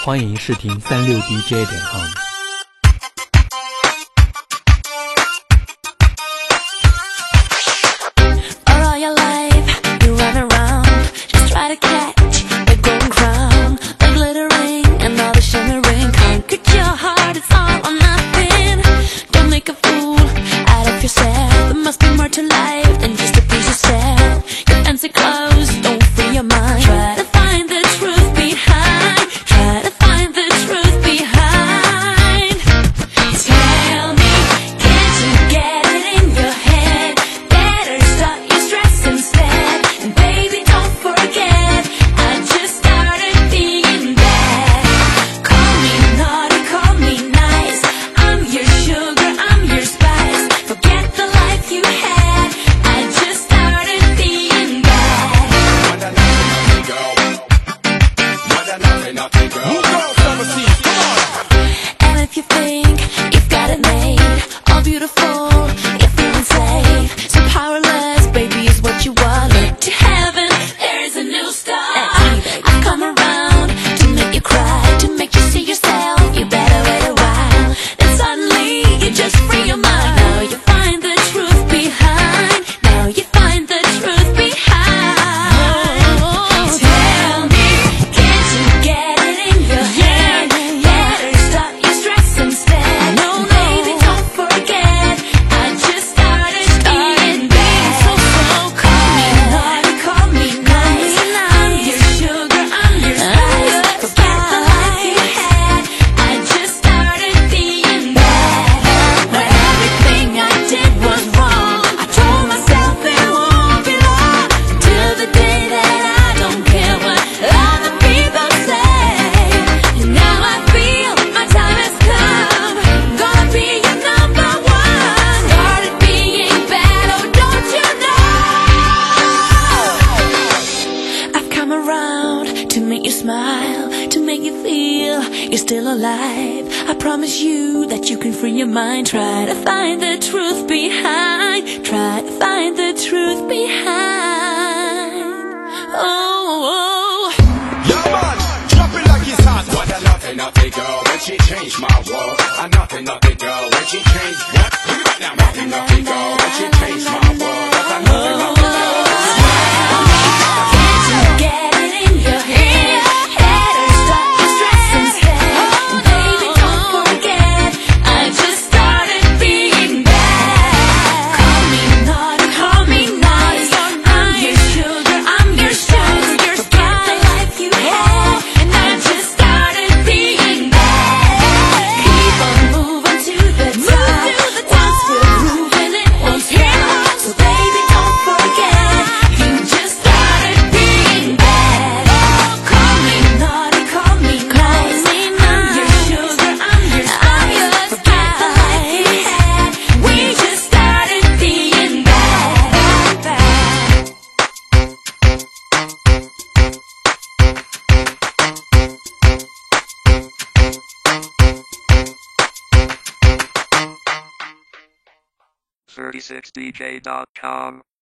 欢迎试听36DJ.com。 To make you feel you're still alive. I promise you that you can free your mind. Try to find the truth behind. Try to find the truth behind. Oh, yeah, man, drop it like it's hot. What a naughty girl when she changed my world. A naughty girl when she changed what? Look at that now, naughty girl when she changed my world. That's a naughty girl. .36dj.com